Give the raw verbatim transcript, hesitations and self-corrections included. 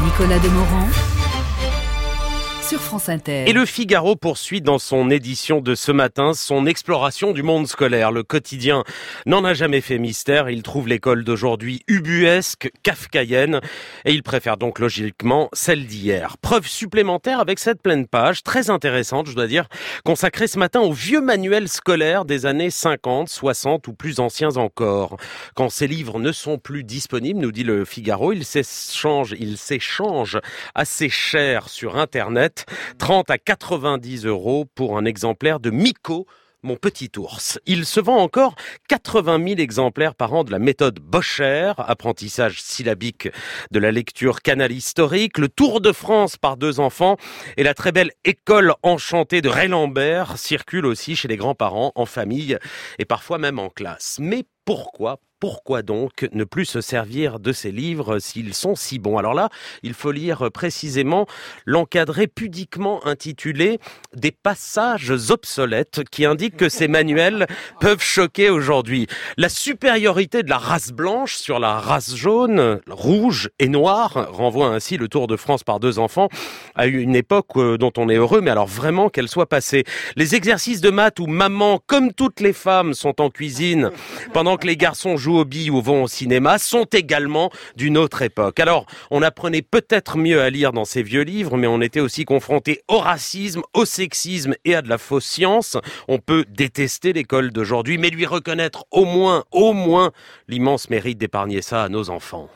Nicolas Demorand sur France Inter. Et le Figaro poursuit dans son édition de ce matin son exploration du monde scolaire. Le quotidien n'en a jamais fait mystère. Il trouve l'école d'aujourd'hui ubuesque, kafkaïenne, et il préfère donc logiquement celle d'hier. Preuve supplémentaire avec cette pleine page, très intéressante, je dois dire, consacrée ce matin aux vieux manuels scolaires des années cinquante, soixante ou plus anciens encore. Quand ces livres ne sont plus disponibles, nous dit le Figaro, ils s'échangent, ils s'échangent assez cher sur Internet. trente à quatre-vingt-dix euros pour un exemplaire de Miko, mon petit ours. Il se vend encore quatre-vingt mille exemplaires par an de la méthode Bocher, apprentissage syllabique de la lecture canal historique, le Tour de France par deux enfants et la très belle École enchantée de Ray Lambert circulent aussi chez les grands-parents, en famille et parfois même en classe. Mais pourquoi Pourquoi donc ne plus se servir de ces livres s'ils sont si bons? Alors là, il faut lire précisément l'encadré pudiquement intitulé « Des passages obsolètes » qui indique que ces manuels peuvent choquer aujourd'hui. La supériorité de la race blanche sur la race jaune, rouge et noire renvoie ainsi le Tour de France par deux enfants à une époque dont on est heureux, mais alors vraiment qu'elle soit passée. Les exercices de maths où maman, comme toutes les femmes, sont en cuisine pendant que les garçons jouent aux billes ou vont au cinéma sont également d'une autre époque. Alors, on apprenait peut-être mieux à lire dans ces vieux livres, mais on était aussi confronté au racisme, au sexisme et à de la fausse science. On peut détester l'école d'aujourd'hui, mais lui reconnaître au moins, au moins, l'immense mérite d'épargner ça à nos enfants.